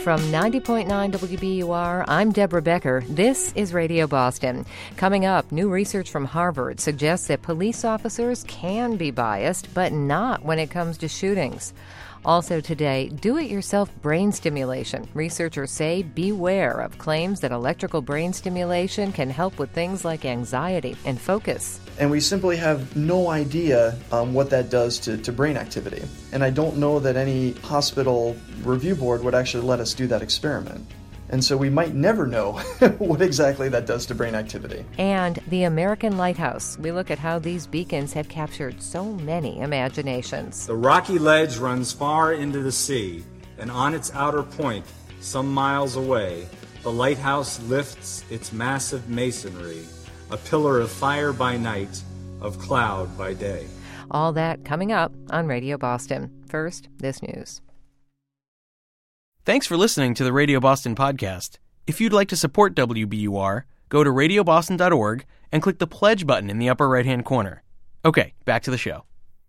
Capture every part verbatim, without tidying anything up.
from ninety point nine W B U R, I'm Deborah Becker. This is Radio Boston. Coming up, new research from Harvard suggests that police officers can be biased, but not when it comes to shootings. Also today, do-it-yourself brain stimulation. Researchers say beware of claims that electrical brain stimulation can help with things like anxiety and focus. And we simply have no idea um, what that does to, to brain activity. And I don't know that any hospital review board would actually let us do that experiment. And so we might never know what exactly that does to brain activity. And the American Lighthouse. We look at how these beacons have captured so many imaginations. The rocky ledge runs far into the sea, and on its outer point, some miles away, the lighthouse lifts its massive masonry, a pillar of fire by night, of cloud by day. All that coming up on Radio Boston. First, this news. Thanks for listening to the Radio Boston podcast. If you'd like to support W B U R, go to radio boston dot org and click the pledge button in the upper right-hand corner. Okay, back to the show.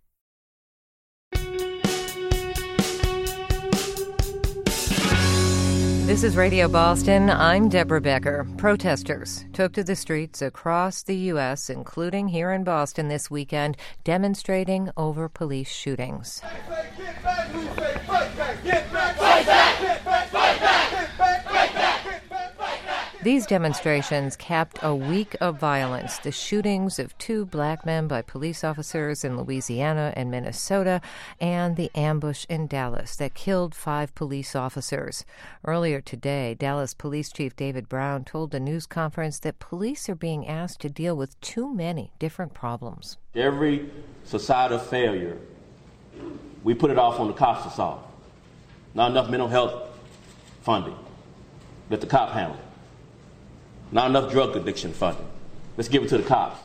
This is Radio Boston. I'm Deborah Becker. Protesters took to the streets across the U S, including here in Boston this weekend, demonstrating over police shootings. Get back, get back, we say fight back, get back, fight back, get back, fight back, get back, fight back, get back, fight back. These demonstrations capped a week of violence. The shootings of two black men by police officers in Louisiana and Minnesota, and the ambush in Dallas that killed five police officers. Earlier today, Dallas Police Chief David Brown told a news conference that police are being asked to deal with too many different problems. Every societal failure, we put it off on the cops to solve. Not enough mental health funding. Let the cop handle it. Not enough drug addiction funding. Let's give it to the cops.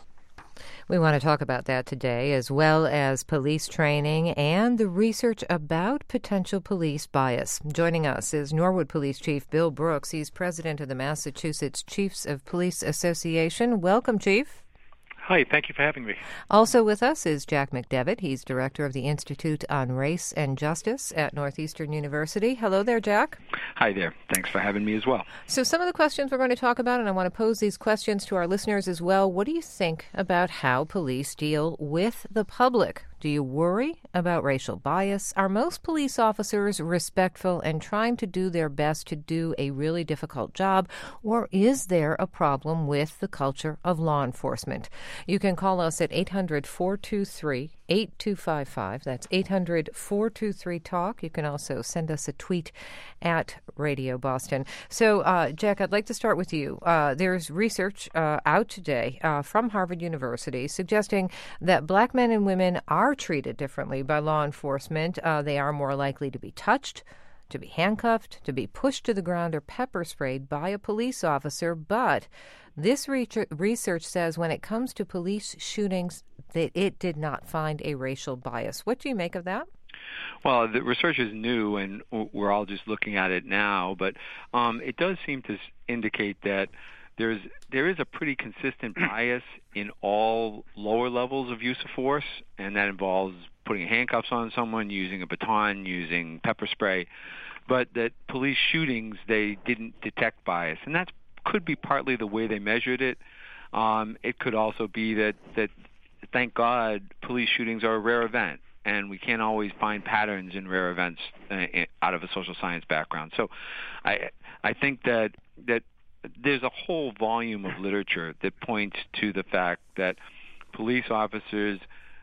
We want to talk about that today, as well as police training and the research about potential police bias. Joining us is Norwood Police Chief Bill Brooks. He's president of the Massachusetts Chiefs of Police Association. Welcome, Chief. Hi, thank you for having me. Also with us is Jack McDevitt. He's director of the Institute on Race and Justice at Northeastern University. Hello there, Jack. Hi there. Thanks for having me as well. So some of the questions we're going to talk about, and I want to pose these questions to our listeners as well. What do you think about how police deal with the public? Do you worry about racial bias? Are most police officers respectful and trying to do their best to do a really difficult job? Or is there a problem with the culture of law enforcement? You can call us at eight hundred, four two three, eight two five five. That's eight hundred, four two three, talk. You can also send us a tweet at Radio Boston. So, uh, Jack, I'd like to start with you. Uh, there's research uh, out today uh, from Harvard University suggesting that black men and women are treated differently by law enforcement. Uh, they are more likely to be touched, to be handcuffed, to be pushed to the ground or pepper sprayed by a police officer. But this research says when it comes to police shootings, that it did not find a racial bias. What do you make of that? Well, the research is new, and we're all just looking at it now, but um, it does seem to indicate that there's there is a pretty consistent bias in all lower levels of use of force, and that involves putting handcuffs on someone, using a baton, using pepper spray, but that police shootings, they didn't detect bias, and that could be partly the way they measured it. Um, it could also be that, that, thank God, police shootings are a rare event, and we can't always find patterns in rare events uh, out of a social science background. So I I think that that there's a whole volume of literature that points to the fact that police officers,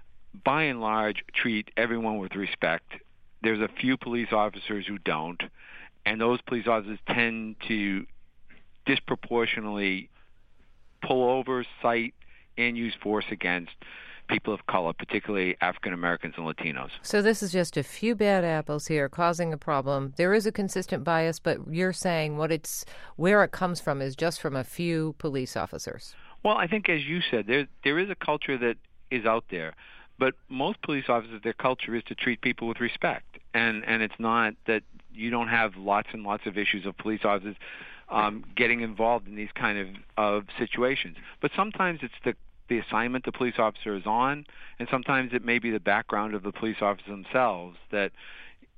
by and large, treat everyone with respect. There's a few police officers who don't, and those police officers tend to disproportionately pull over, cite, and use force against people of color, particularly African Americans and Latinos. So this is just a few bad apples here causing a problem. There is a consistent bias, but you're saying what it's where it comes from is just from a few police officers. Well, I think, as you said, there there is a culture that is out there, but most police officers, their culture is to treat people with respect, and and it's not that you don't have lots and lots of issues of police officers um, getting involved in these kind of, of situations. But sometimes it's the the assignment the police officer is on, and sometimes it may be the background of the police officer themselves that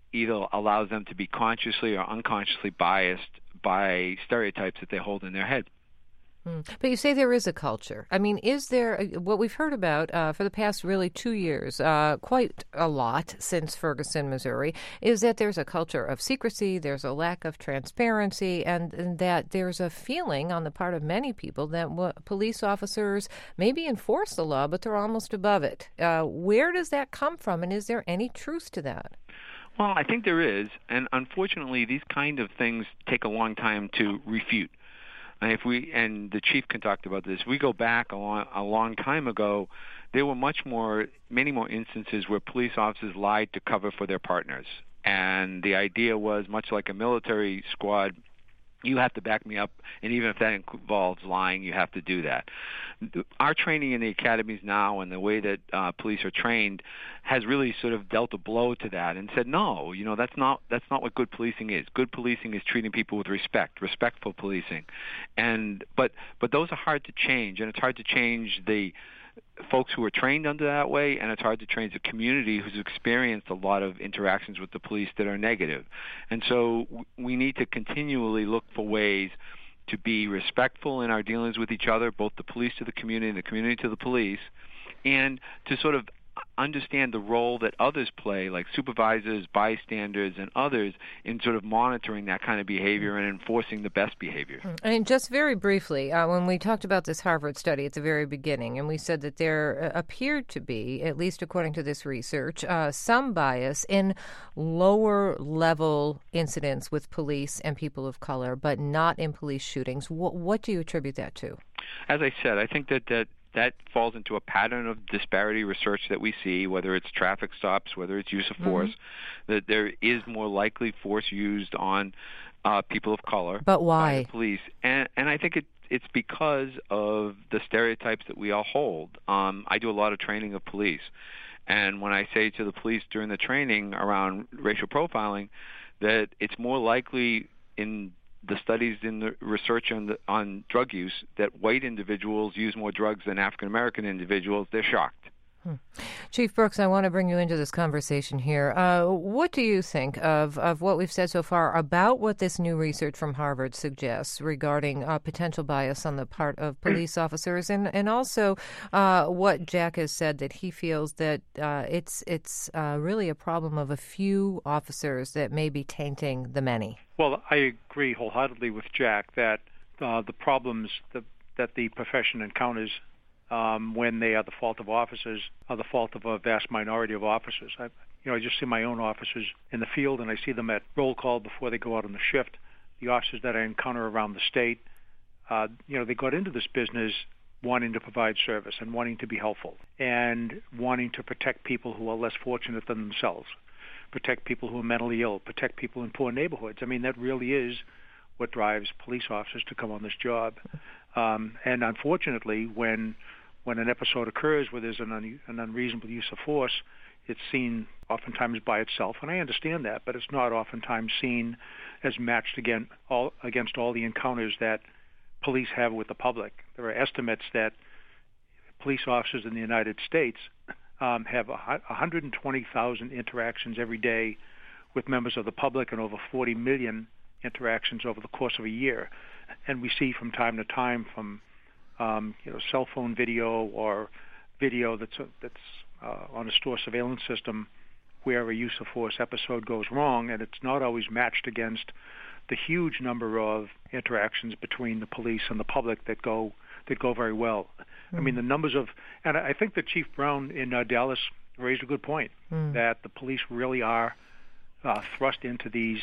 either allows them to be consciously or unconsciously biased by stereotypes that they hold in their head. But you say there is a culture. I mean, is there what we've heard about uh, for the past really two years, uh, quite a lot since Ferguson, Missouri, is that there's a culture of secrecy, there's a lack of transparency, and, and that there's a feeling on the part of many people that w- police officers maybe enforce the law, but they're almost above it. Uh, where does that come from, and is there any truth to that? Well, I think there is, and unfortunately, these kind of things take a long time to refute. And if we and the chief can talk about this, we go back a long, a long time ago, there were much more, many more instances where police officers lied to cover for their partners. And the idea was, much like a military squad, you have to back me up, and even if that involves lying, you have to do that. Our training in the academies now and the way that uh, police are trained has really sort of dealt a blow to that and said, no, you know, that's not that's not what good policing is. Good policing is treating people with respect, respectful policing. And but but those are hard to change, and it's hard to change the folks who are trained under that way, and it's hard to train the community who's experienced a lot of interactions with the police that are negative. And so we need to continually look for ways to be respectful in our dealings with each other, both the police to the community and the community to the police, and to sort of understand the role that others play, like supervisors, bystanders, and others, in sort of monitoring that kind of behavior and enforcing the best behavior. And just very briefly, uh, when we talked about this Harvard study at the very beginning, and we said that there appeared to be, at least according to this research, uh, some bias in lower-level incidents with police and people of color, but not in police shootings. W- what do you attribute that to? As I said, I think that that That falls into a pattern of disparity research that we see, whether it's traffic stops, whether it's use of force, mm-hmm. that there is more likely force used on uh, people of color. But why? By the police. And, and I think it, it's because of the stereotypes that we all hold. Um, I do a lot of training of police. And when I say to the police during the training around racial profiling that it's more likely in the studies in the research on, the, on drug use that white individuals use more drugs than African-American individuals, they're shocked. Hmm. Chief Brooks, I want to bring you into this conversation here. Uh, what do you think of, of what we've said so far about what this new research from Harvard suggests regarding uh, potential bias on the part of police officers, and, and also uh, what Jack has said, that he feels that uh, it's, it's uh, really a problem of a few officers that may be tainting the many? Well, I agree wholeheartedly with Jack that uh, the problems that, that the profession encounters um, when they are the fault of officers are the fault of a vast minority of officers. I, you know, I just see my own officers in the field, and I see them at roll call before they go out on the shift. The officers that I encounter around the state, uh, you know, they got into this business wanting to provide service and wanting to be helpful and wanting to protect people who are less fortunate than themselves, protect people who are mentally ill, protect people in poor neighborhoods. I mean, that really is what drives police officers to come on this job. Um, and unfortunately, when when an episode occurs where there's an, un, an unreasonable use of force, it's seen oftentimes by itself, and I understand that, but it's not oftentimes seen as matched again all, against all the encounters that police have with the public. There are estimates that police officers in the United States um, have one hundred twenty thousand interactions every day with members of the public and over forty million interactions over the course of a year. And we see from time to time from um, you know, cell phone video or video that's, that's uh, on a store surveillance system where a use of force episode goes wrong, and it's not always matched against the huge number of interactions between the police and the public that go that go very well. Mm. I mean, the numbers of, and I think that Chief Brown in uh, Dallas raised a good point, mm. that the police really are uh, thrust into these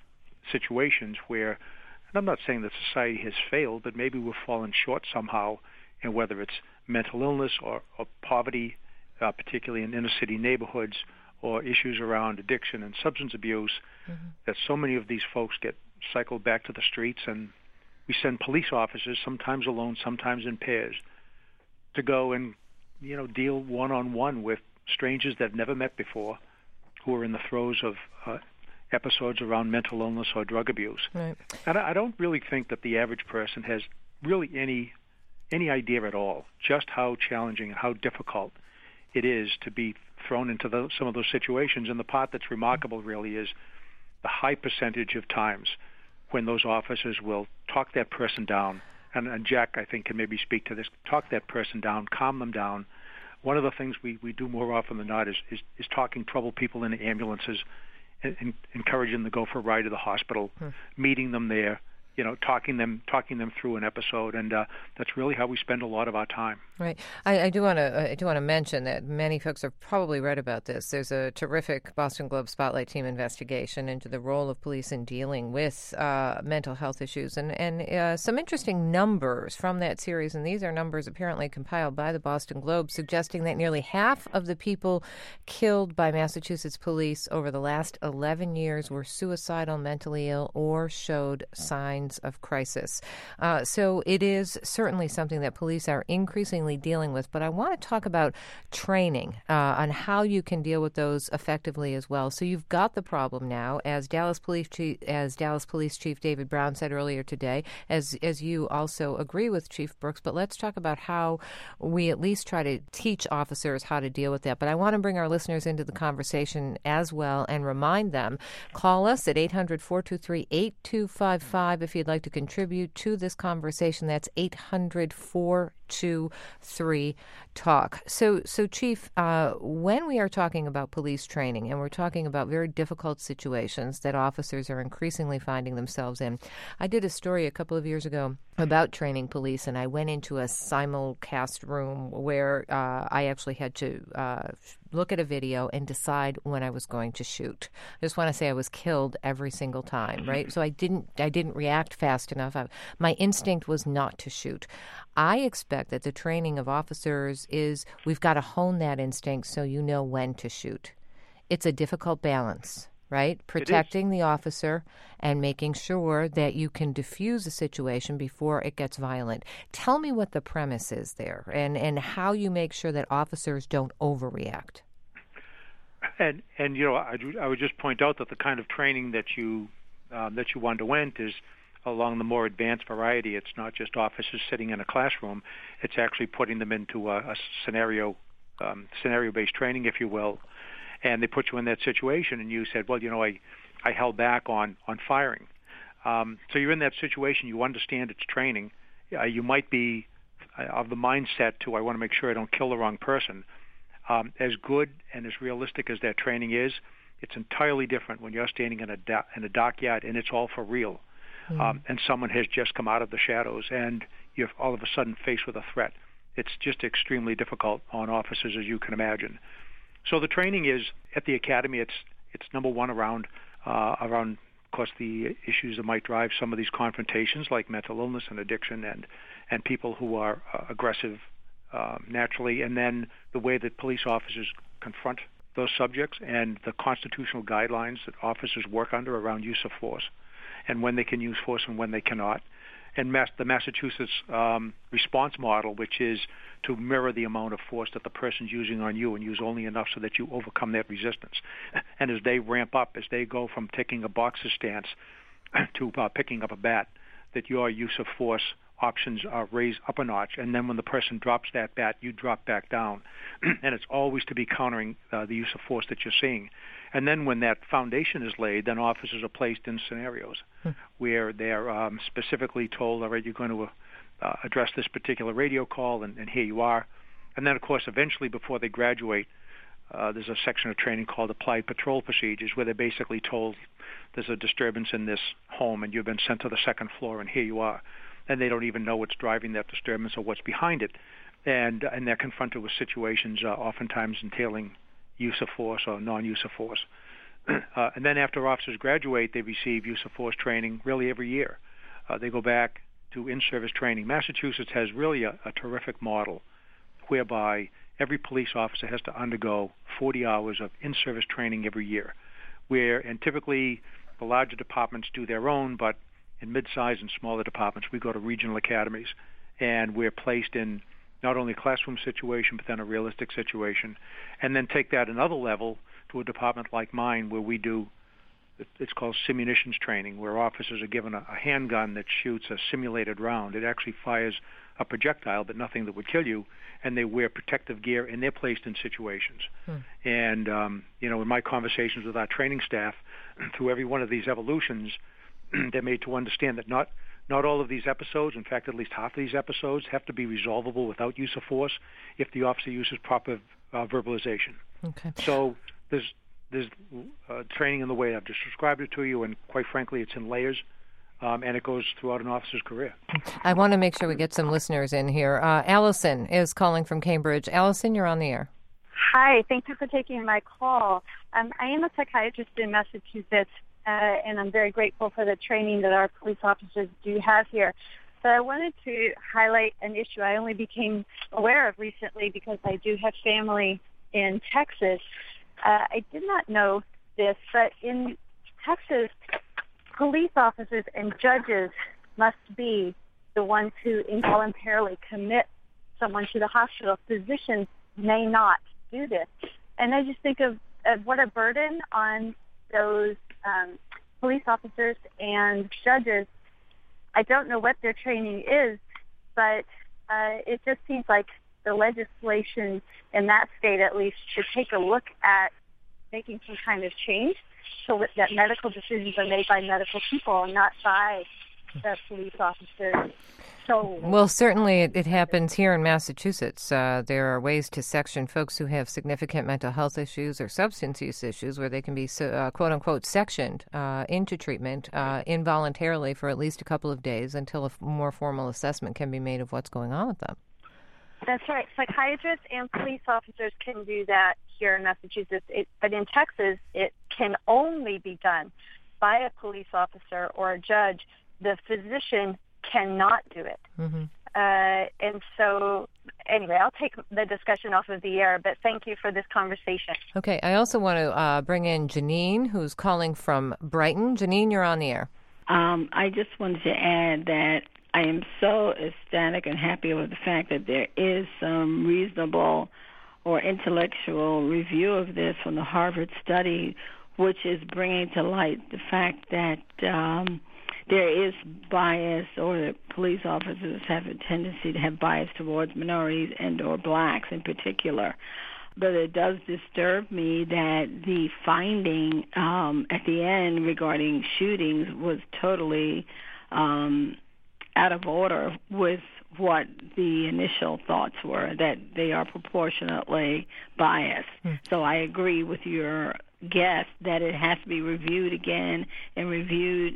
situations where, and I'm not saying that society has failed, but maybe we've fallen short somehow, and whether it's mental illness or, or poverty, uh, particularly in inner city neighborhoods, or issues around addiction and substance abuse, mm-hmm. that so many of these folks get cycled back to the streets, and we send police officers, sometimes alone, sometimes in pairs, to go and, you know, deal one-on-one with strangers they've never met before, who are in the throes of uh, episodes around mental illness or drug abuse. Right. And I don't really think that the average person has really any any idea at all just how challenging and how difficult it is to be thrown into the, some of those situations. And the part that's remarkable really is the high percentage of times when those officers will talk that person down. And, and Jack, I think, can maybe speak to this. Talk that person down, calm them down. One of the things we, we do more often than not is, is, is talking troubled people in the ambulances, and, and encouraging them to go for a ride to the hospital, hmm. meeting them there, you know, talking them talking them through an episode, and uh, that's really how we spend a lot of our time. Right. I, I do want to I do want to mention that many folks have probably read about this. There's a terrific Boston Globe Spotlight team investigation into the role of police in dealing with uh, mental health issues, and and uh, some interesting numbers from that series. And these are numbers apparently compiled by the Boston Globe, suggesting that nearly half of the people killed by Massachusetts police over the last eleven years were suicidal, mentally ill, or showed signs of crisis. Uh, so it is certainly something that police are increasingly dealing with. But I want to talk about training uh, on how you can deal with those effectively as well. So you've got the problem now, as Dallas Police Chief, as Dallas Police Chief David Brown said earlier today, as as you also agree with Chief Brooks. But let's talk about how we at least try to teach officers how to deal with that. But I want to bring our listeners into the conversation as well and remind them. Call us at eight hundred, four two three, eight two five five if you'd like to contribute to this conversation. That's eight hundred, four two three, talk. So, so Chief, uh, when we are talking about police training and we're talking about very difficult situations that officers are increasingly finding themselves in, I did a story a couple of years ago about training police, and I went into a simulcast room where uh, I actually had to uh, look at a video and decide when I was going to shoot. I just want to say I was killed every single time, right? So I didn't, I didn't react fast enough. I, my instinct was not to shoot. I expect that the training of officers is we've got to hone that instinct so you know when to shoot. It's a difficult balance, right? Protecting the officer and making sure that you can diffuse a situation before it gets violent. Tell me what the premise is there, and, and how you make sure that officers don't overreact. And, and you know, I, I would just point out that the kind of training that you um, that you underwent is along the more advanced variety. It's not just officers sitting in a classroom. It's actually putting them into a, a scenario, um, scenario-based training, if you will. And they put you in that situation, and you said, well, you know, I, I held back on, on firing. Um, so you're in that situation. You understand it's training. Uh, you might be uh, of the mindset to, I want to make sure I don't kill the wrong person. Um, as good and as realistic as that training is, it's entirely different when you're standing in a, do- in a dockyard and it's all for real. Mm. Um, and someone has just come out of the shadows, and you're all of a sudden faced with a threat. It's just extremely difficult on officers, as you can imagine. So the training is at the academy. It's it's number one around uh, around, of course, the issues that might drive some of these confrontations, like mental illness and addiction, and and people who are uh, aggressive uh, naturally, and then the way that police officers confront those subjects, and the constitutional guidelines that officers work under around use of force, and when they can use force and when they cannot. And Mass- the Massachusetts um, response model, which is to mirror the amount of force that the person's using on you and use only enough so that you overcome that resistance. And as they ramp up, as they go from taking a boxer stance to uh, picking up a bat, that your use of force options are raised up a notch. And then when the person drops that bat, you drop back down. And it's always to be countering uh, the use of force that you're seeing. And then when that foundation is laid, then officers are placed in scenarios hmm. where they're um, specifically told, all right, you're going to uh, address this particular radio call, and, and here you are. And then, of course, eventually before they graduate, uh, there's a section of training called Applied Patrol Procedures, where they're basically told there's a disturbance in this home and you've been sent to the second floor, and here you are. And they don't even know what's driving that disturbance or what's behind it. And, and they're confronted with situations uh, oftentimes entailing use of force or non-use of force. Uh, and then after officers graduate, they receive use of force training really every year. Uh, they go back to in-service training. Massachusetts has really a, a terrific model whereby every police officer has to undergo forty hours of in-service training every year, where, and typically the larger departments do their own, but in mid-sized and smaller departments, we go to regional academies, and we're placed in not only a classroom situation, but then a realistic situation, and then take that another level to a department like mine, where we do it's called simunitions training, where officers are given a, a handgun that shoots a simulated round. It actually fires a projectile, but nothing that would kill you, and they wear protective gear, and they're placed in situations. Hmm. And, um, you know, in my conversations with our training staff, through every one of these evolutions, they're made to understand that not not all of these episodes, in fact, at least half of these episodes, have to be resolvable without use of force if the officer uses proper uh, verbalization. Okay. So there's there's uh, training in the way I've just described it to you, and quite frankly, it's in layers. Um, and it goes throughout an officer's career. I want to make sure we get some listeners in here. Uh, Allison is calling from Cambridge. Allison, you're on the air. Hi, thank you for taking my call. Um, I am a psychiatrist in Massachusetts, uh, and I'm very grateful for the training that our police officers do have here. But I wanted to highlight an issue I only became aware of recently because I do have family in Texas. Uh, I did not know this, but in Texas, police officers and judges must be the ones who involuntarily commit someone to the hospital. Physicians may not do this. And I just think of, of what a burden on those um, police officers and judges. I don't know what their training is, but uh, it just seems like the legislation in that state at least should take a look at making some kind of change so that medical decisions are made by medical people and not by the police officers. So, well, certainly it, it happens here in Massachusetts. Uh, there are ways to section folks who have significant mental health issues or substance use issues where they can be, uh, quote unquote, sectioned uh, into treatment uh, involuntarily for at least a couple of days until a f- more formal assessment can be made of what's going on with them. That's right. Psychiatrists and police officers can do that here in Massachusetts, it, but in Texas, it can only be done by a police officer or a judge. The physician cannot do it. Mm-hmm. Uh, and so, anyway, I'll take the discussion off of the air, but thank you for this conversation. Okay. I also want to uh, bring in Janine, who's calling from Brighton. Janine, you're on the air. Um, I just wanted to add that I am so ecstatic and happy with the fact that there is some reasonable or intellectual review of this from the Harvard study, which is bringing to light the fact that um, there is bias, or that police officers have a tendency to have bias towards minorities and or blacks in particular. But it does disturb me that the finding um, at the end regarding shootings was totally um, out of order with what the initial thoughts were, that they are proportionately biased. Hmm. So I agree with your guess that it has to be reviewed again and reviewed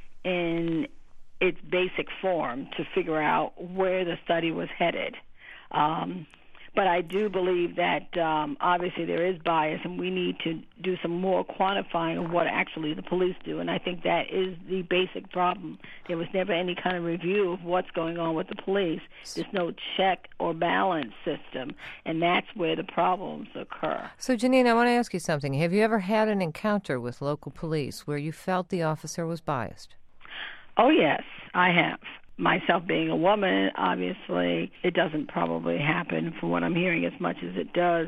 in its basic form to figure out where the study was headed. Um, but I do believe that um, obviously there is bias, and we need to do some more quantifying of what actually the police do, and I think that is the basic problem. There was never any kind of review of what's going on with the police. There's no check or balance system, and that's where the problems occur. So, Janine, I want to ask you something. Have you ever had an encounter with local police where you felt the officer was biased? Oh, yes, I have. Myself being a woman, obviously, it doesn't probably happen, from what I'm hearing, as much as it does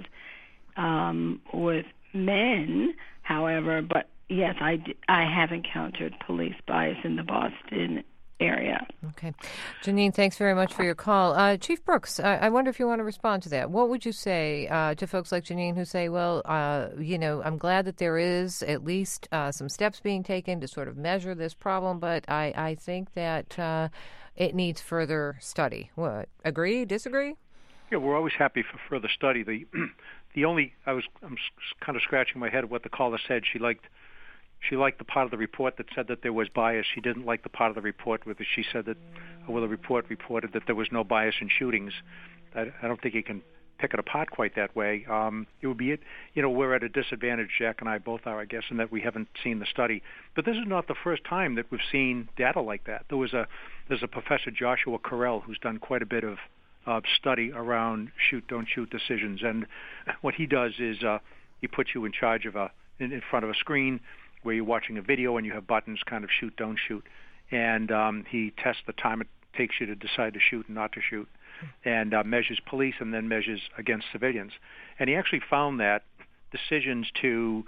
um, with men, however. But, yes, I, d- I have encountered police bias in the Boston area. Okay. Janine, thanks very much for your call. Uh, Chief Brooks, I-, I wonder if you want to respond to that. What would you say uh, to folks like Janine who say, well, uh, you know, I'm glad that there is at least uh, some steps being taken to sort of measure this problem, but I, I think that uh, it needs further study. What? Agree? Disagree? Yeah, we're always happy for further study. The the only I was I'm kind of scratching my head at what the caller said. She liked She liked the part of the report that said that there was bias. She didn't like the part of the report where she said that, well, the report reported that there was no bias in shootings. I, I don't think you can pick it apart quite that way. Um, it would be, it, you know, we're at a disadvantage, Jack and I both are, I guess, in that we haven't seen the study. But this is not the first time that we've seen data like that. There was a there's a Professor Joshua Carell who's done quite a bit of uh, study around shoot, don't shoot decisions, and what he does is uh, he puts you in charge of a in, in front of a screen where you're watching a video and you have buttons, kind of shoot, don't shoot. And um, he tests the time it takes you to decide to shoot and not to shoot, and uh, measures police and then measures against civilians. And he actually found that decisions to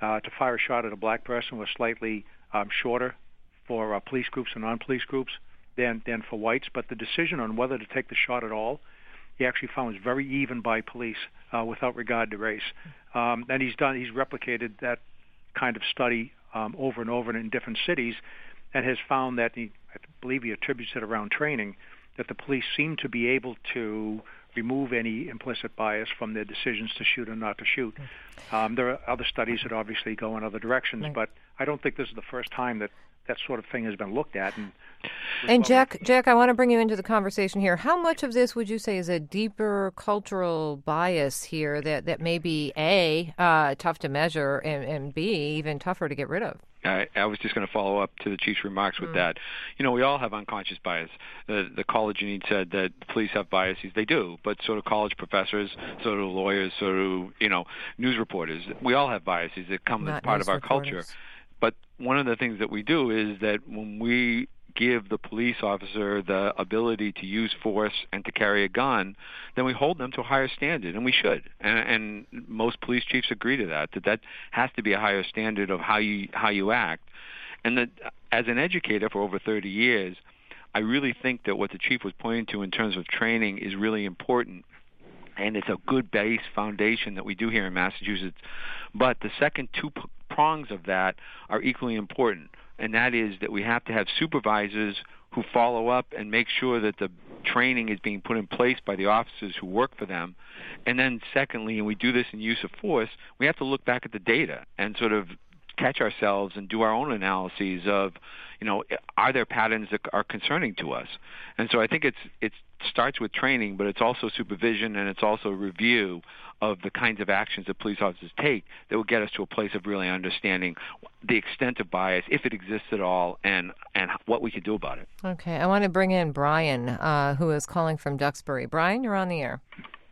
uh, to fire a shot at a black person was slightly um, shorter for uh, police groups and non-police groups than, than for whites, but the decision on whether to take the shot at all, he actually found was very even by police uh, without regard to race. Um, and he's done, he's replicated that kind of study um, over and over in different cities, and has found that, he, I believe he attributes it around training, that the police seem to be able to remove any implicit bias from their decisions to shoot or not to shoot. Um, there are other studies that obviously go in other directions, right. But I don't think this is the first time that that sort of thing has been looked at. And, and Jack, Jack, I want to bring you into the conversation here. How much of this would you say is a deeper cultural bias here that, that may be, A, uh, tough to measure, and, and B, even tougher to get rid of? I, I was just going to follow up to the chief's remarks with mm. that. You know, we all have unconscious bias. The, the college unit said that police have biases. They do, but so do college professors, so do lawyers, so do, you know, news reporters. We all have biases that come Not as part of our reporters. culture. But one of the things that we do is that when we give the police officer the ability to use force and to carry a gun, then we hold them to a higher standard, and we should. And, and most police chiefs agree to that, that that has to be a higher standard of how you how you act. And that as an educator for over thirty years, I really think that what the chief was pointing to in terms of training is really important. And it's a good base foundation that we do here in Massachusetts. But the second two p- prongs of that are equally important, and that is that we have to have supervisors who follow up and make sure that the training is being put in place by the officers who work for them. And then secondly, and we do this in use of force, we have to look back at the data and sort of catch ourselves and do our own analyses of, you know, are there patterns that are concerning to us? And so I think it's it starts with training, but it's also supervision, and it's also review of the kinds of actions that police officers take that will get us to a place of really understanding the extent of bias, if it exists at all, and, and what we can do about it. Okay, I want to bring in Brian, uh, who is calling from Duxbury. Brian, you're on the air.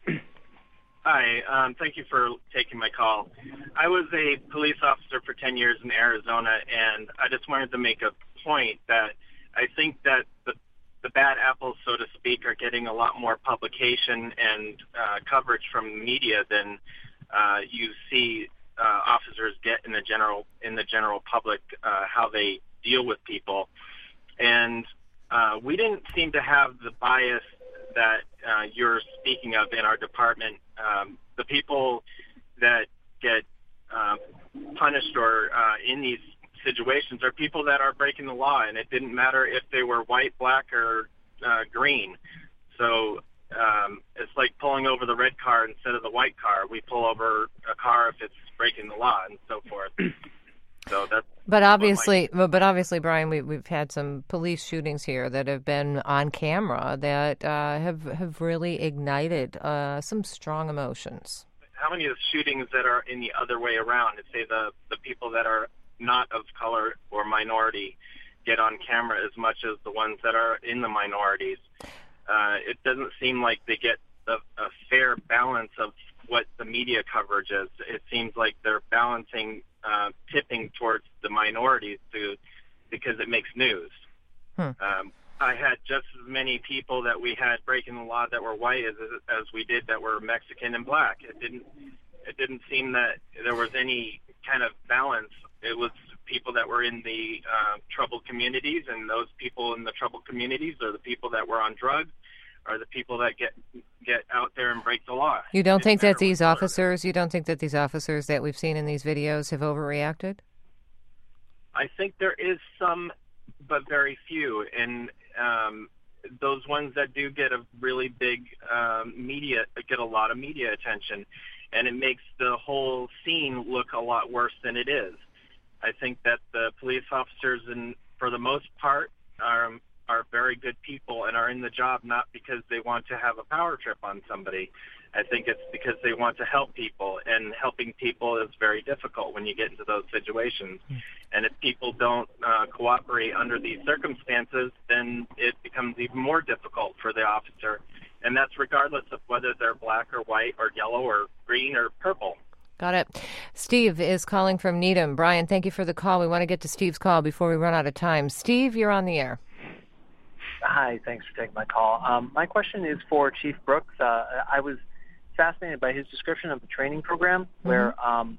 Hi, um, thank you for taking my call. I was a police officer for ten years in Arizona, and I just wanted to make a point that I think that the, the bad apples, so to speak, are getting a lot more publication and uh, coverage from the media than uh, you see uh, officers get in the general in the general public, uh, how they deal with people. And uh, we didn't seem to have the bias that uh, you're speaking of in our department. Um, the people that get uh, punished or uh, in these situations are people that are breaking the law, and it didn't matter if they were white, black, or uh, green. So um, it's like pulling over the red car instead of the white car. We pull over a car if it's breaking the law and so forth. So that's But obviously, my... but obviously, Brian, we, we've had some police shootings here that have been on camera that uh, have have really ignited uh, some strong emotions. How many of the shootings that are in the other way around, to say the, the people that are not of color or minority get on camera as much as the ones that are in the minorities? Uh, it doesn't seem like they get a, a fair balance of what the media coverage is. It seems like they're balancing, uh, tipping towards the minorities to, because it makes news. Hmm. Um, I had just as many people that we had breaking the law that were white as as we did that were Mexican and black. It didn't it didn't seem that there was any kind of balance. It was people that were in the uh, troubled communities, and those people in the troubled communities are the people that were on drugs, are the people that get get out there and break the law. You don't think that these officers, you don't think that these officers that we've seen in these videos have overreacted? I think there is some, but very few, and um, those ones that do get a really big um, media, get a lot of media attention, and it makes the whole scene look a lot worse than it is. I think that the police officers, and for the most part, are are very good people and are in the job not because they want to have a power trip on somebody. I think it's because they want to help people, and helping people is very difficult when you get into those situations. Mm. And if people don't uh, cooperate under these circumstances, then it becomes even more difficult for the officer. And that's regardless of whether they're black or white or yellow or green or purple. Got it. Steve is calling from Needham. Brian, thank you for the call. We want to get to Steve's call before we run out of time. Steve, you're on the air. Hi, thanks for taking my call. Um, my question is for Chief Brooks. Uh, I was fascinated by his description of the training program, where mm-hmm. um,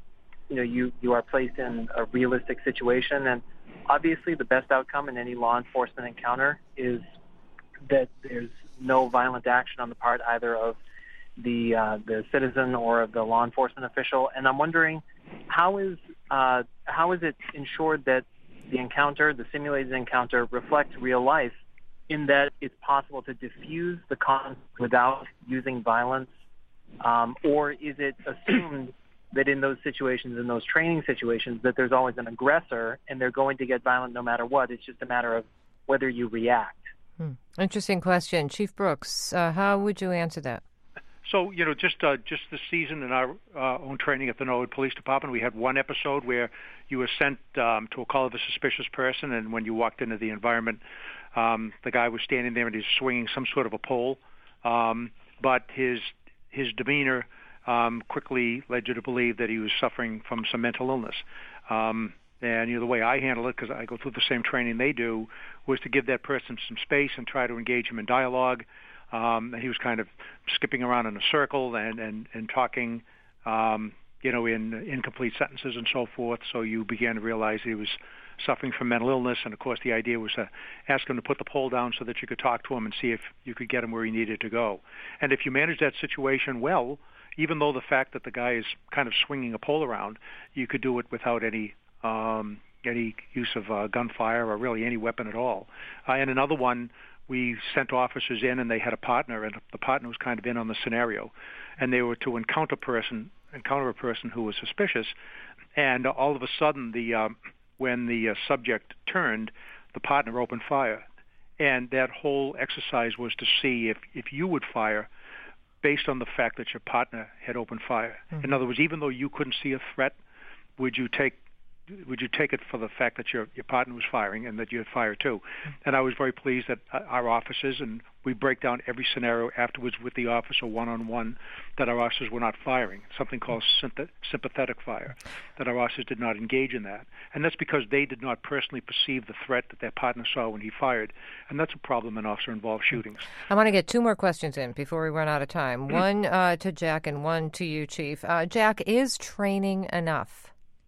you know, you, you are placed in a realistic situation. And obviously the best outcome in any law enforcement encounter is that there's no violent action on the part either of the uh, the citizen or of the law enforcement official. And I'm wondering, how is uh, how is it ensured that the encounter, the simulated encounter, reflects real life, in that it's possible to diffuse the conflict without using violence? Um, or is it assumed that in those situations, in those training situations, that there's always an aggressor and they're going to get violent no matter what? It's just a matter of whether you react. Hmm. Interesting question. Chief Brooks, uh, how would you answer that? So, you know, just uh, just this season in our uh, own training at the Norwood Police Department, we had one episode where you were sent um, to a call of a suspicious person, and when you walked into the environment, um, the guy was standing there and he's swinging some sort of a pole, um, but his his demeanor um, quickly led you to believe that he was suffering from some mental illness. Um, and you know, the way I handle it, because I go through the same training they do, was to give that person some space and try to engage him in dialogue. Um, and he was kind of skipping around in a circle and, and, and talking, um, you know, in incomplete sentences and so forth. So you began to realize he was suffering from mental illness. And, of course, the idea was to ask him to put the pole down so that you could talk to him and see if you could get him where he needed to go. And if you manage that situation well, even though the fact that the guy is kind of swinging a pole around, you could do it without any um, any use of uh, gunfire or really any weapon at all. Uh, and another one, we sent officers in, and they had a partner, and the partner was kind of in on the scenario, and they were to encounter person, encounter a person who was suspicious, and all of a sudden, the um, when the uh, subject turned, the partner opened fire, and that whole exercise was to see if if you would fire based on the fact that your partner had opened fire. Mm-hmm. In other words, even though you couldn't see a threat, would you take would you take it for the fact that your your partner was firing and that you had fired too? And I was very pleased that our officers, and we break down every scenario afterwards with the officer one-on-one, that our officers were not firing, something called sympathetic fire, that our officers did not engage in that. And that's because they did not personally perceive the threat that their partner saw when he fired. And that's a problem in officer-involved shootings. I want to get two more questions in before we run out of time. One uh, to Jack and one to you, Chief. Uh, Jack, is training enough?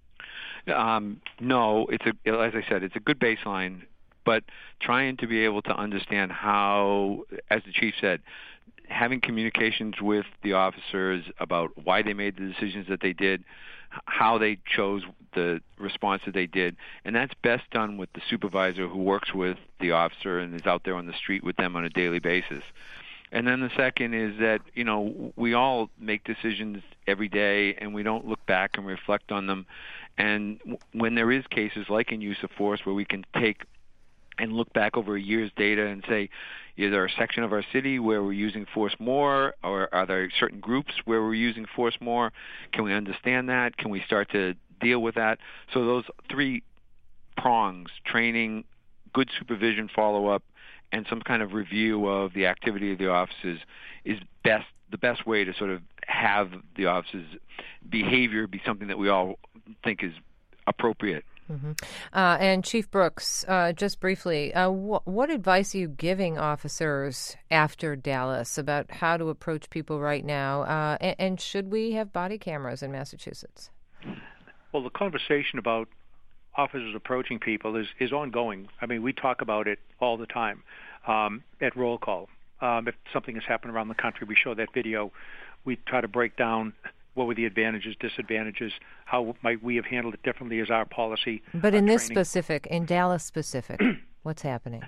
Um, no, it's a, as I said, it's a good baseline, but trying to be able to understand how, as the chief said, having communications with the officers about why they made the decisions that they did, how they chose the response that they did, and that's best done with the supervisor who works with the officer and is out there on the street with them on a daily basis. And then the second is that, you know, we all make decisions every day and we don't look back and reflect on them. And when there is cases like in use of force where we can take and look back over a year's data and say, is there a section of our city where we're using force more, or are there certain groups where we're using force more? Can we understand that? Can we start to deal with that? So those three prongs, training, good supervision follow-up, and some kind of review of the activity of the officers is best the best way to sort of have the officers' behavior be something that we all think is appropriate. Mm-hmm. Uh, and Chief Brooks, uh, just briefly, uh, wh- what advice are you giving officers after Dallas about how to approach people right now? Uh, and, and should we have body cameras in Massachusetts? Well, the conversation about officers approaching people is, is ongoing. I mean, we talk about it all the time um, at roll call. Um, if something has happened around the country, we show that video. We try to break down what were the advantages, disadvantages, how might we have handled it differently as our policy. But in this training. specific, in Dallas specific, what's happening?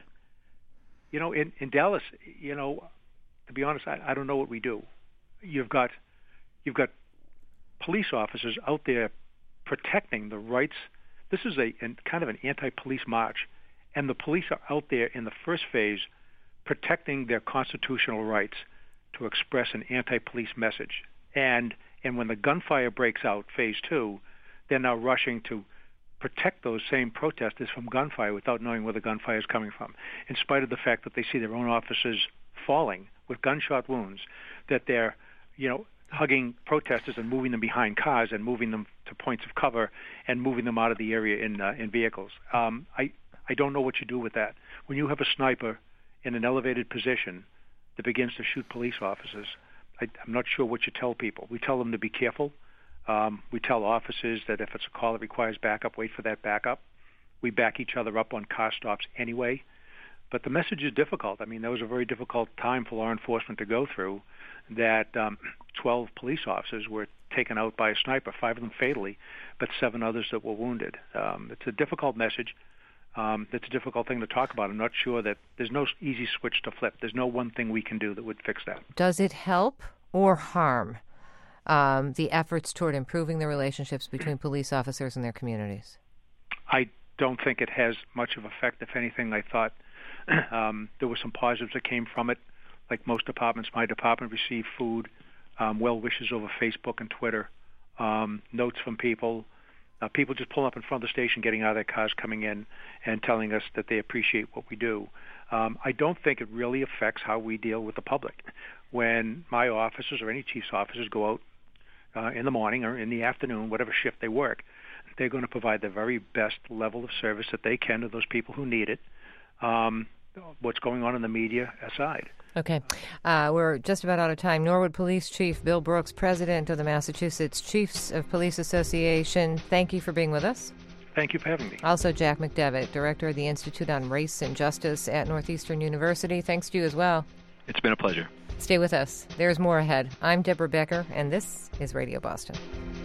You know, in, in Dallas, you know, to be honest, I, I don't know what we do. You've got you've got police officers out there protecting the rights. This is a an, kind of an anti-police march, and the police are out there in the first phase protecting their constitutional rights to express an anti-police message. And and when the gunfire breaks out, phase two, they're now rushing to protect those same protesters from gunfire without knowing where the gunfire is coming from, in spite of the fact that they see their own officers falling with gunshot wounds, that they're, you know, hugging protesters and moving them behind cars and moving them to points of cover and moving them out of the area in uh, in vehicles. Um, I I don't know what you do with that. When you have a sniper in an elevated position that begins to shoot police officers, I, I'm not sure what you tell people. We tell them to be careful. Um, we tell officers that if it's a call that requires backup, wait for that backup. We back each other up on car stops anyway. But the message is difficult. I mean, that was a very difficult time for law enforcement to go through, that um, twelve police officers were taken out by a sniper, five of them fatally, but seven others that were wounded. Um, it's a difficult message. Um, it's a difficult thing to talk about. I'm not sure that there's no easy switch to flip. There's no one thing we can do that would fix that. Does it help or harm um, the efforts toward improving the relationships between police officers and their communities? I don't think it has much of effect. If anything, I thought um, there were some positives that came from it. Like most departments, my department received food, um, well wishes over Facebook and Twitter, um, notes from people, uh, people just pulling up in front of the station, getting out of their cars, coming in, and telling us that they appreciate what we do. Um, I don't think it really affects how we deal with the public. When my officers or any chief's officers go out uh, in the morning or in the afternoon, whatever shift they work, they're going to provide the very best level of service that they can to those people who need it. Um, what's going on in the media aside. Okay. Uh, we're just about out of time. Norwood Police Chief Bill Brooks, president of the Massachusetts Chiefs of Police Association, thank you for being with us. Thank you for having me. Also, Jack McDevitt, director of the Institute on Race and Justice at Northeastern University. Thanks to you as well. It's been a pleasure. Stay with us. There's more ahead. I'm Deborah Becker, and this is Radio Boston.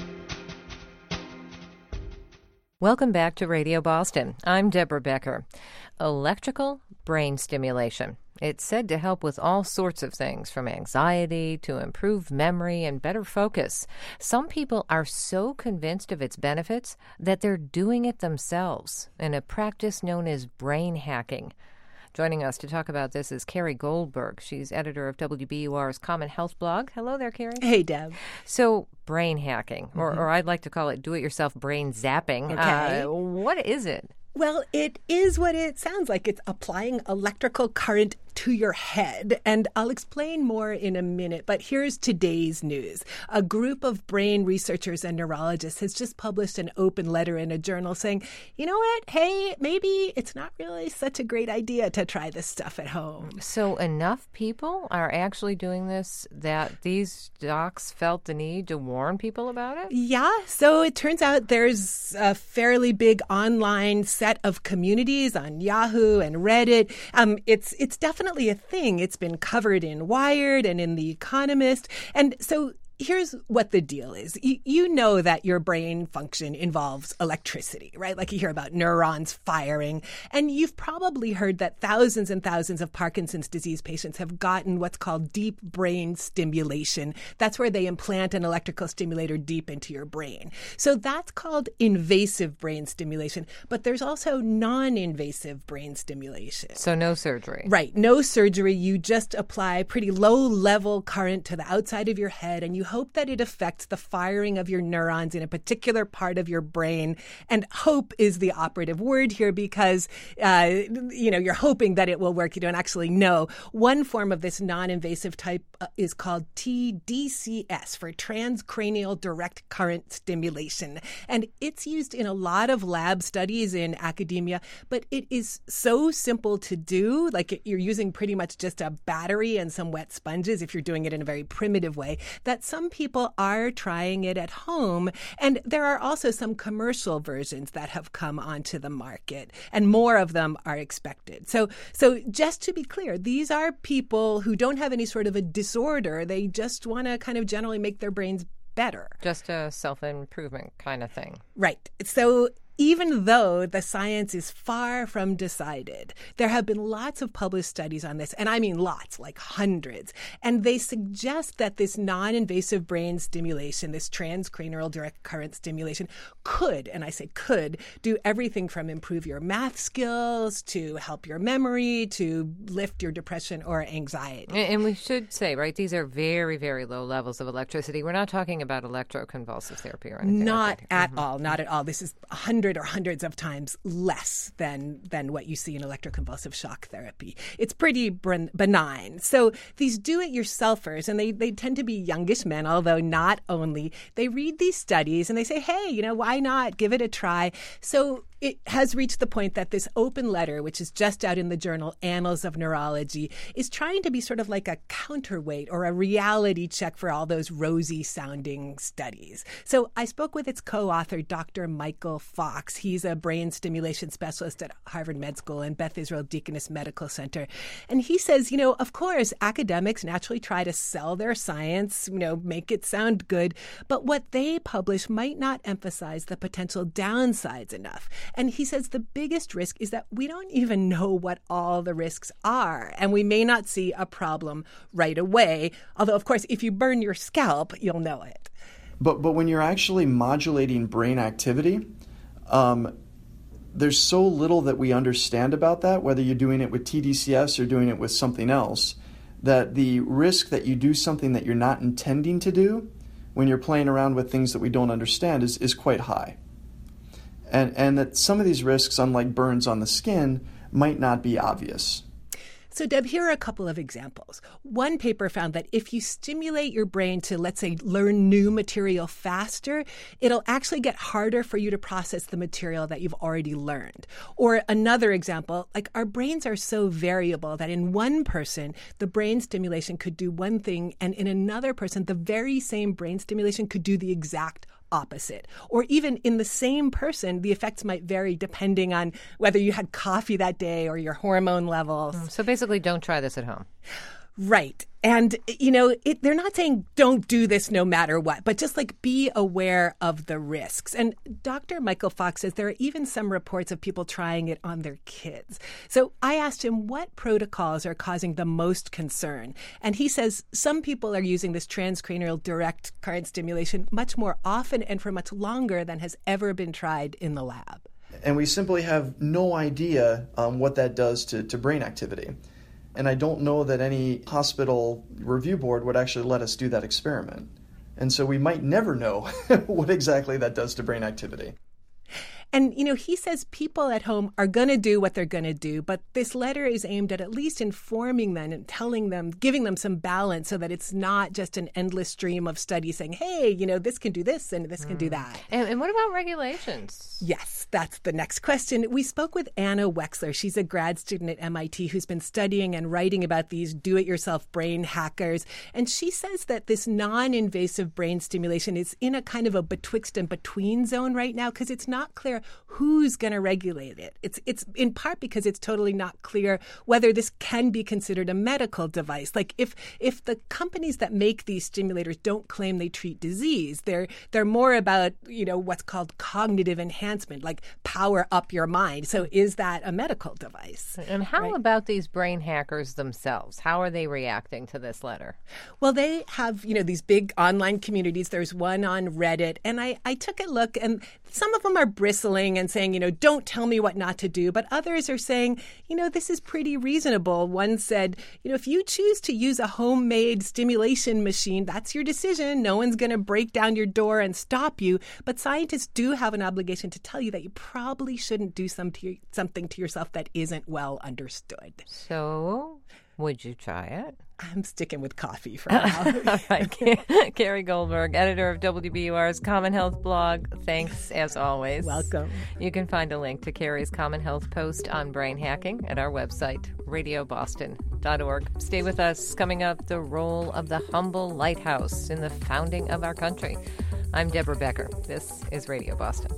Welcome back to Radio Boston. I'm Deborah Becker. Electrical brain stimulation. It's said to help with all sorts of things, from anxiety to improved memory and better focus. Some people are so convinced of its benefits that they're doing it themselves in a practice known as brain hacking. Joining us to talk about this is Carrie Goldberg. She's editor of W B U R's Common Health blog. Hello there, Carrie. Hey, Deb. So, brain hacking, or, Mm-hmm. or I'd like to call it do-it-yourself brain zapping. Okay. Uh, what is it? Well, it is what it sounds like. It's applying electrical current to your head. And I'll explain more in a minute. But here's today's news. A group of brain researchers and neurologists has just published an open letter in a journal saying, you know what? Hey, maybe it's not really such a great idea to try this stuff at home. So enough people are actually doing this that these docs felt the need to warn people about it? Yeah. So it turns out there's a fairly big online set of communities on Yahoo and Reddit. Um, it's it's definitely a thing. It's been covered in Wired and in The Economist. And so here's what the deal is. You, you know that your brain function involves electricity, right? Like you hear about neurons firing. And you've probably heard that thousands and thousands of Parkinson's disease patients have gotten what's called deep brain stimulation. That's where they implant an electrical stimulator deep into your brain. So that's called invasive brain stimulation. But there's also non-invasive brain stimulation. So no surgery. Right. No surgery. You just apply pretty low-level current to the outside of your head, and you hope that it affects the firing of your neurons in a particular part of your brain. And hope is the operative word here because, uh, you know, you're hoping that it will work. You don't actually know. One form of this non-invasive type uh, is called T D C S, for transcranial direct current stimulation. And it's used in a lot of lab studies in academia, but it is so simple to do. Like it, you're using pretty much just a battery and some wet sponges if you're doing it in a very primitive way, that some Some people are trying it at home, and there are also some commercial versions that have come onto the market, and more of them are expected. So, so just to be clear, these are people who don't have any sort of a disorder. They just want to kind of generally make their brains better. Just a self-improvement kind of thing. Right. So even though the science is far from decided, there have been lots of published studies on this, and I mean lots, like hundreds, and they suggest that this non-invasive brain stimulation, this transcranial direct current stimulation, could, and I say could, do everything from improve your math skills to help your memory to lift your depression or anxiety. And we should say, right, these are very, very low levels of electricity. We're not talking about electroconvulsive therapy or anything Not like that. at Mm-hmm. all, not at all. This is a hundred or hundreds of times less than than what you see in electroconvulsive shock therapy. It's pretty benign. So these do-it-yourselfers, and they, they tend to be youngish men, although not only, they read these studies and they say, hey, you know, why not? Give it a try. So it has reached the point that this open letter, which is just out in the journal Annals of Neurology, is trying to be sort of like a counterweight or a reality check for all those rosy-sounding studies. So I spoke with its co-author, Doctor Michael Fox. He's a brain stimulation specialist at Harvard Med School and Beth Israel Deaconess Medical Center. And he says, you know, of course, academics naturally try to sell their science, you know, make it sound good, but what they publish might not emphasize the potential downsides enough. And he says the biggest risk is that we don't even know what all the risks are, and we may not see a problem right away. Although, of course, if you burn your scalp, you'll know it. But but when you're actually modulating brain activity, um, there's so little that we understand about that, whether you're doing it with T D C S or doing it with something else, that the risk that you do something that you're not intending to do when you're playing around with things that we don't understand is, is quite high. And and that some of these risks, unlike burns on the skin, might not be obvious. So, Deb, here are a couple of examples. One paper found that if you stimulate your brain to, let's say, learn new material faster, it'll actually get harder for you to process the material that you've already learned. Or another example, like our brains are so variable that in one person, the brain stimulation could do one thing, and in another person, the very same brain stimulation could do the exact opposite. Or even in the same person, the effects might vary depending on whether you had coffee that day or your hormone levels. So basically, don't try this at home. Right. And, you know, it, they're not saying don't do this no matter what, but just like be aware of the risks. And Doctor Michael Fox says there are even some reports of people trying it on their kids. So I asked him what protocols are causing the most concern. And he says some people are using this transcranial direct current stimulation much more often and for much longer than has ever been tried in the lab. And we simply have no idea um, what that does to, to brain activity. And I don't know that any hospital review board would actually let us do that experiment. And so we might never know what exactly that does to brain activity. And, you know, he says people at home are going to do what they're going to do, but this letter is aimed at at least informing them and telling them, giving them some balance so that it's not just an endless stream of studies saying, hey, you know, this can do this and this mm. can do that. And, and what about regulations? Yes, that's the next question. We spoke with Anna Wexler. She's a grad student at M I T who's been studying and writing about these do-it-yourself brain hackers. And she says that this non-invasive brain stimulation is in a kind of a betwixt and between zone right now because it's not clear who's going to regulate it. It's it's in part because it's totally not clear whether this can be considered a medical device. Like if if the companies that make these stimulators don't claim they treat disease, they're they're more about, you know, what's called cognitive enhancement, like power up your mind. So is that a medical device? And how right? about these brain hackers themselves? How are they reacting to this letter? Well, they have, you know, these big online communities. There's one on Reddit, and I, I took a look, and some of them are bristling and saying, you know, don't tell me what not to do. But others are saying, you know, this is pretty reasonable. One said, you know, if you choose to use a homemade stimulation machine, that's your decision. No one's going to break down your door and stop you. But scientists do have an obligation to tell you that you probably shouldn't do some to, something to yourself that isn't well understood. So would you try it? I'm sticking with coffee for now. All right. Carrie Goldberg, editor of W B U R's Common Health blog. Thanks, as always. Welcome. You can find a link to Carrie's Common Health post on brain hacking at our website, radio boston dot org. Stay with us. Coming up, the role of the humble lighthouse in the founding of our country. I'm Deborah Becker. This is Radio Boston.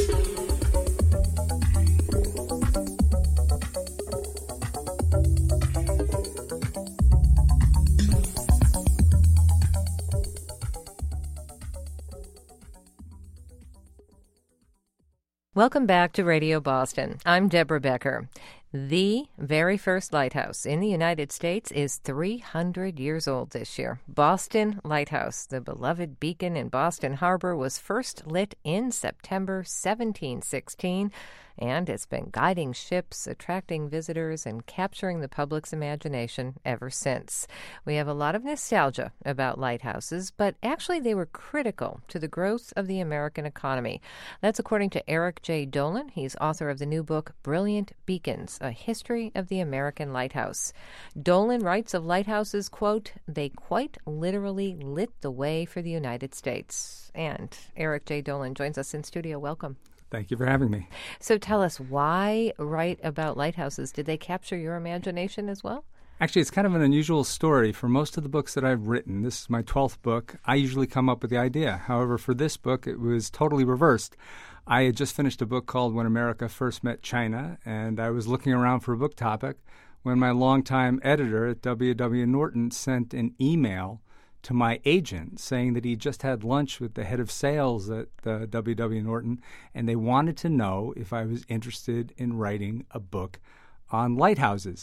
Welcome back to Radio Boston. I'm Deborah Becker. The very first lighthouse in the United States is three hundred years old this year. Boston Lighthouse, the beloved beacon in Boston Harbor, was first lit in September seventeen sixteen, and it's been guiding ships, attracting visitors, and capturing the public's imagination ever since. We have a lot of nostalgia about lighthouses, but actually they were critical to the growth of the American economy. That's according to Eric J. Dolan. He's author of the new book, Brilliant Beacons, A History of the American Lighthouse. Dolan writes of lighthouses, quote, they quite literally lit the way for the United States. And Eric J. Dolan joins us in studio. Welcome. Thank you for having me. So tell us, why write about lighthouses? Did they capture your imagination as well? Actually, it's kind of an unusual story. For most of the books that I've written, this is my twelfth book, I usually come up with the idea. However, for this book, it was totally reversed. I had just finished a book called When America First Met China, and I was looking around for a book topic when my longtime editor at W W Norton sent an email to my agent saying that he just had lunch with the head of sales at uh, W W Norton, and they wanted to know if I was interested in writing a book on lighthouses.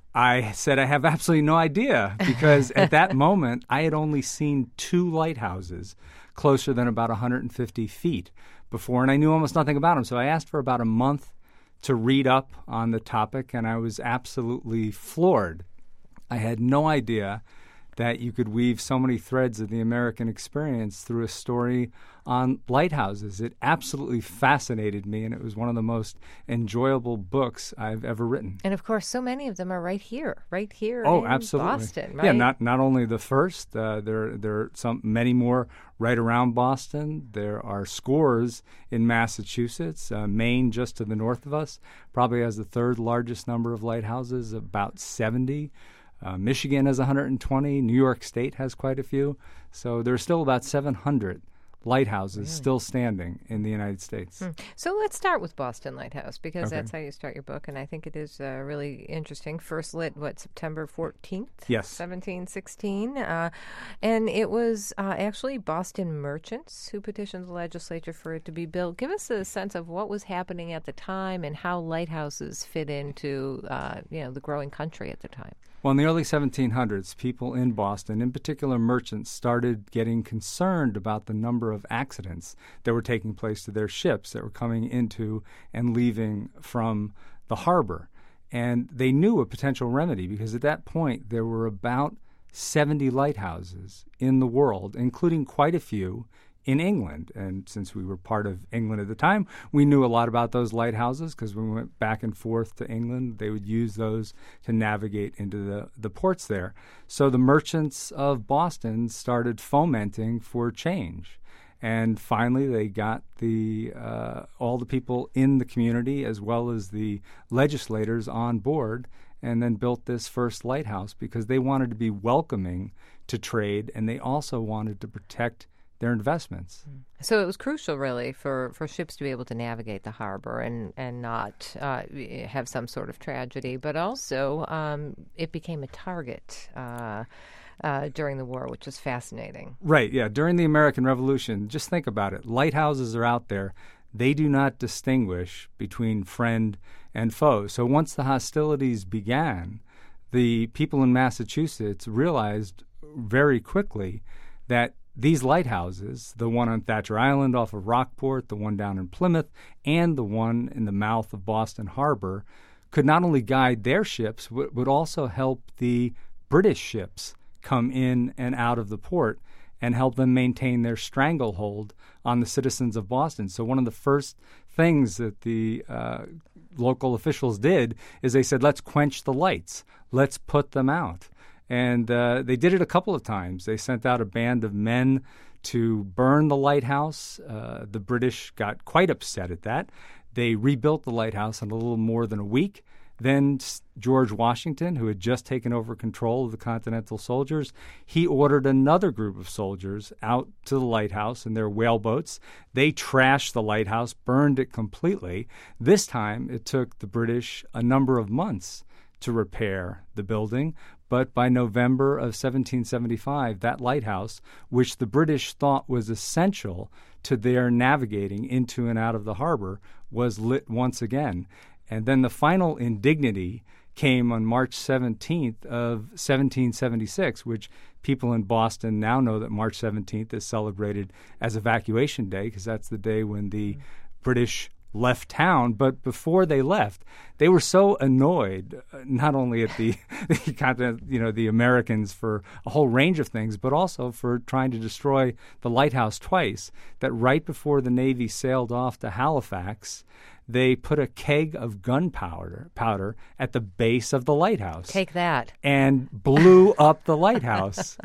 I said I have absolutely no idea, because at that moment I had only seen two lighthouses closer than about one hundred fifty feet before, and I knew almost nothing about them. So I asked for about a month to read up on the topic, and I was absolutely floored. I had no idea that you could weave so many threads of the American experience through a story on lighthouses. It absolutely fascinated me, and it was one of the most enjoyable books I've ever written. And of course, so many of them are right here, right here oh, in absolutely. Boston, right? Yeah, not not only the first, uh, there there are some many more right around Boston. There are scores in Massachusetts. Uh, Maine, just to the north of us, probably has the third largest number of lighthouses, about seventy. Uh, Michigan has one hundred twenty. New York State has quite a few. So there's still about seven hundred lighthouses really? still standing in the United States. Hmm. So let's start with Boston Lighthouse, because okay. that's how you start your book, and I think it is uh, really interesting. First lit, what, September fourteenth? Yes. seventeen sixteen. Uh, and it was uh, actually Boston merchants who petitioned the legislature for it to be built. Give us a sense of what was happening at the time and how lighthouses fit into uh, you know, the growing country at the time. Well, in the early seventeen hundreds, people in Boston, in particular merchants, started getting concerned about the number of accidents that were taking place to their ships that were coming into and leaving from the harbor. And they knew a potential remedy, because at that point there were about seventy lighthouses in the world, including quite a few in England. And since we were part of England at the time, we knew a lot about those lighthouses, because when we went back and forth to England, they would use those to navigate into the, the ports there. So the merchants of Boston started fomenting for change. And finally, they got the uh, all the people in the community, as well as the legislators, on board, and then built this first lighthouse, because they wanted to be welcoming to trade, and they also wanted to protect their investments. So it was crucial, really, for, for ships to be able to navigate the harbor and, and not uh, have some sort of tragedy, but also um, it became a target uh, uh, during the war, which is fascinating. Right, yeah. During the American Revolution, just think about it. Lighthouses are out there. They do not distinguish between friend and foe. So once the hostilities began, the people in Massachusetts realized very quickly that these lighthouses, the one on Thatcher Island off of Rockport, the one down in Plymouth, and the one in the mouth of Boston Harbor, could not only guide their ships, but would also help the British ships come in and out of the port and help them maintain their stranglehold on the citizens of Boston. So one of the first things that the uh, local officials did is they said, let's quench the lights. Let's put them out. And uh, they did it a couple of times. They sent out a band of men to burn the lighthouse. Uh, the British got quite upset at that. They rebuilt the lighthouse in a little more than a week. Then George Washington, who had just taken over control of the Continental soldiers, he ordered another group of soldiers out to the lighthouse in their whaleboats. They trashed the lighthouse, burned it completely. This time it took the British a number of months to repair the building. But by November of seventeen seventy-five, that lighthouse, which the British thought was essential to their navigating into and out of the harbor, was lit once again. And then the final indignity came on March seventeenth of seventeen seventy-six, which people in Boston now know that March seventeenth is celebrated as Evacuation Day, because that's the day when the British left town. But before they left, they were so annoyed, uh, not only at the, the continent, you know, the Americans for a whole range of things, but also for trying to destroy the lighthouse twice, that right before the Navy sailed off to Halifax, they put a keg of gunpowder powder at the base of the lighthouse. Take that. And blew up the lighthouse.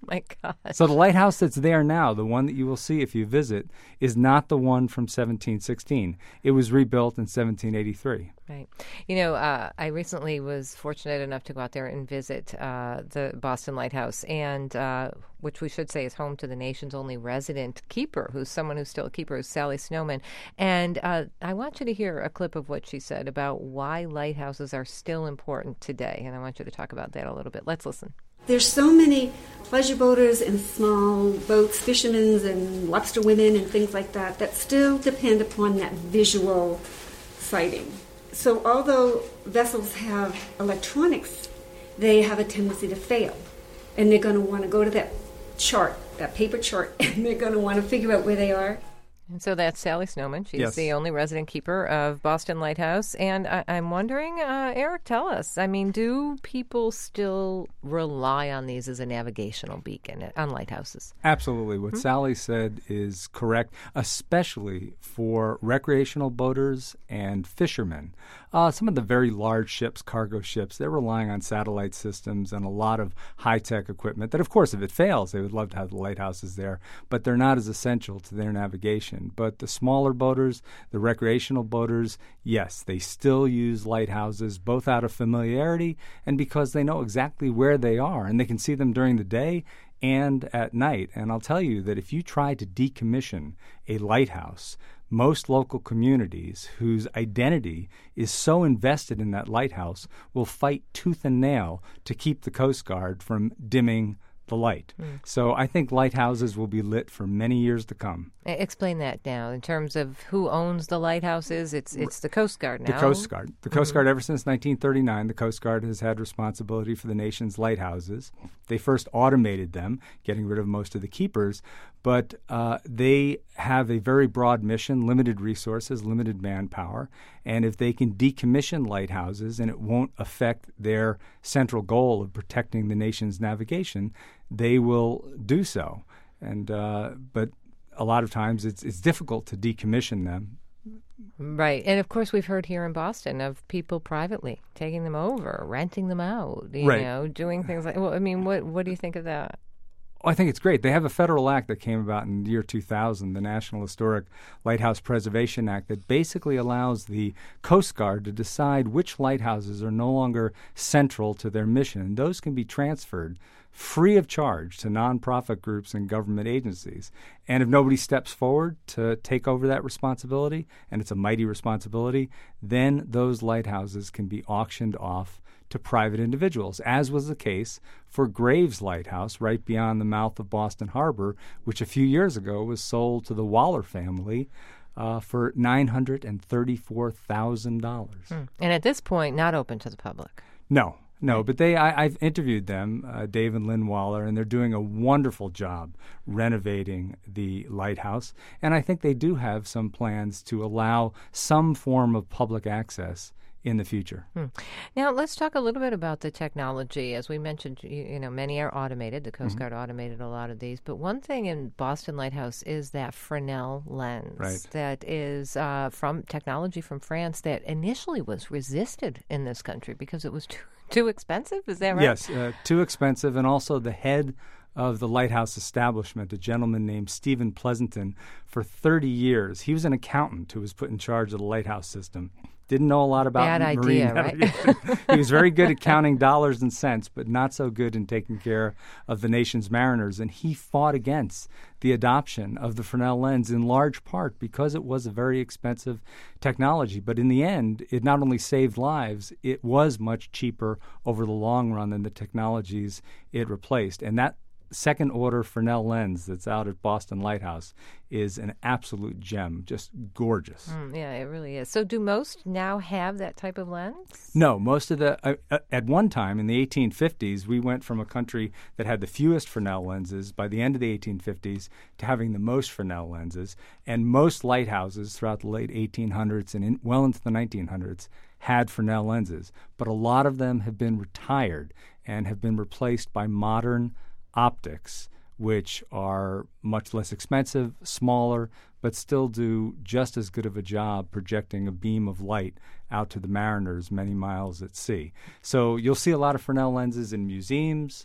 my God. So the lighthouse that's there now, the one that you will see if you visit, is not the one from seventeen sixteen. It was rebuilt in seventeen eighty-three. Right. You know, uh, I recently was fortunate enough to go out there and visit uh, the Boston Lighthouse, and uh, which we should say is home to the nation's only resident keeper, who's someone who's still a keeper, who's Sally Snowman. And uh, I want you to hear a clip of what she said about why lighthouses are still important today, and I want you to talk about that a little bit. Let's listen. There's so many pleasure boaters and small boats, fishermen and lobster women and things like that, that still depend upon that visual sighting. So although vessels have electronics, they have a tendency to fail. And they're going to want to go to that chart, that paper chart, and they're going to want to figure out where they are. And so that's Sally Snowman. She's Yes. the only resident keeper of Boston Lighthouse. And I- I'm wondering, uh, Eric, tell us, I mean, do people still rely on these as a navigational beacon on lighthouses? Absolutely. What Hmm? Sally said is correct, especially for recreational boaters and fishermen. Uh, some of the very large ships, cargo ships, they're relying on satellite systems and a lot of high-tech equipment that, of course, if it fails, they would love to have the lighthouses there, but they're not as essential to their navigation. But the smaller boaters, the recreational boaters, yes, they still use lighthouses, both out of familiarity and because they know exactly where they are, and they can see them during the day and at night. And I'll tell you that if you try to decommission a lighthouse, most local communities whose identity is so invested in that lighthouse will fight tooth and nail to keep the Coast Guard from dimming the light. Mm. So I think lighthouses will be lit for many years to come. Explain that now in terms of who owns the lighthouses. It's it's the Coast Guard now. The Coast Guard. The Coast Mhm. Guard, ever since nineteen thirty-nine, the Coast Guard has had responsibility for the nation's lighthouses. They first automated them, getting rid of most of the keepers, but uh, they have a very broad mission, limited resources, limited manpower, and if they can decommission lighthouses and it won't affect their central goal of protecting the nation's navigation, they will do so. And uh, but a lot of times it's it's difficult to decommission them. Right. And of course, we've heard here in Boston of people privately taking them over, renting them out, you Right. know, doing things like, well, I mean, what, what do you think of that? Oh, I think it's great. They have a federal act that came about in the year two thousand, the National Historic Lighthouse Preservation Act, that basically allows the Coast Guard to decide which lighthouses are no longer central to their mission. And those can be transferred free of charge to nonprofit groups and government agencies. And if nobody steps forward to take over that responsibility, and it's a mighty responsibility, then those lighthouses can be auctioned off to private individuals, as was the case for Graves Lighthouse right beyond the mouth of Boston Harbor, which a few years ago was sold to the Waller family uh, for nine hundred thirty-four thousand dollars. Hmm. And at this point, not open to the public. No, no, but they I, I've interviewed them, uh, Dave and Lynn Waller, and they're doing a wonderful job renovating the lighthouse. And I think they do have some plans to allow some form of public access in the future. Hmm. Now, let's talk a little bit about the technology. As we mentioned, you, you know, many are automated. The Coast Mhm. Guard automated a lot of these. But one thing in Boston Lighthouse is that Fresnel lens Right. that is uh, from technology from France that initially was resisted in this country because it was too, too expensive. Is that right? Yes, uh, too expensive, and also the head of the lighthouse establishment, a gentleman named Stephen Pleasanton, for thirty years. He was an accountant who was put in charge of the lighthouse system. Didn't know a lot about Bad marine idea, right? navigation. He was very good at counting dollars and cents, but not so good in taking care of the nation's mariners. And he fought against the adoption of the Fresnel lens in large part because it was a very expensive technology. But in the end, it not only saved lives, it was much cheaper over the long run than the technologies it replaced. And that second order Fresnel lens that's out at Boston Lighthouse is an absolute gem, just gorgeous. Mm, yeah, it really is. So do most now have that type of lens? No, most of the, uh, uh, at one time in the eighteen fifties, we went from a country that had the fewest Fresnel lenses by the end of the eighteen fifties to having the most Fresnel lenses. And most lighthouses throughout the late eighteen hundreds and in, well into the nineteen hundreds had Fresnel lenses. But a lot of them have been retired and have been replaced by modern optics, which are much less expensive, smaller, but still do just as good of a job projecting a beam of light out to the mariners many miles at sea. So you'll see a lot of Fresnel lenses in museums,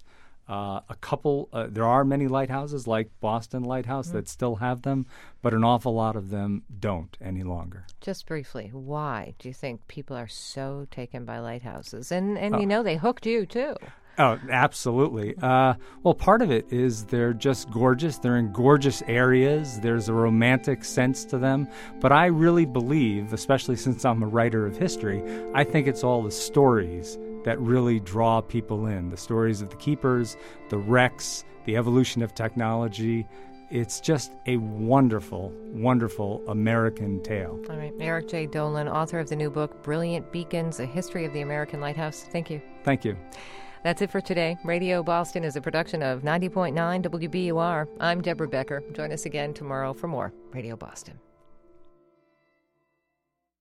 Uh, a couple, uh, there are many lighthouses like Boston Lighthouse mm. that still have them, but an awful lot of them don't any longer. Just briefly, why do you think people are so taken by lighthouses? And, and oh. you know, they hooked you, too. Oh, absolutely. Uh, well, part of it is they're just gorgeous. They're in gorgeous areas. There's a romantic sense to them. But I really believe, especially since I'm a writer of history, I think it's all the stories that really draw people in. The stories of the keepers, the wrecks, the evolution of technology. It's just a wonderful, wonderful American tale. All right. Eric J. Dolin, author of the new book, Brilliant Beacons, A History of the American Lighthouse. Thank you. Thank you. That's it for today. Radio Boston is a production of ninety point nine W B U R. I'm Deborah Becker. Join us again tomorrow for more Radio Boston.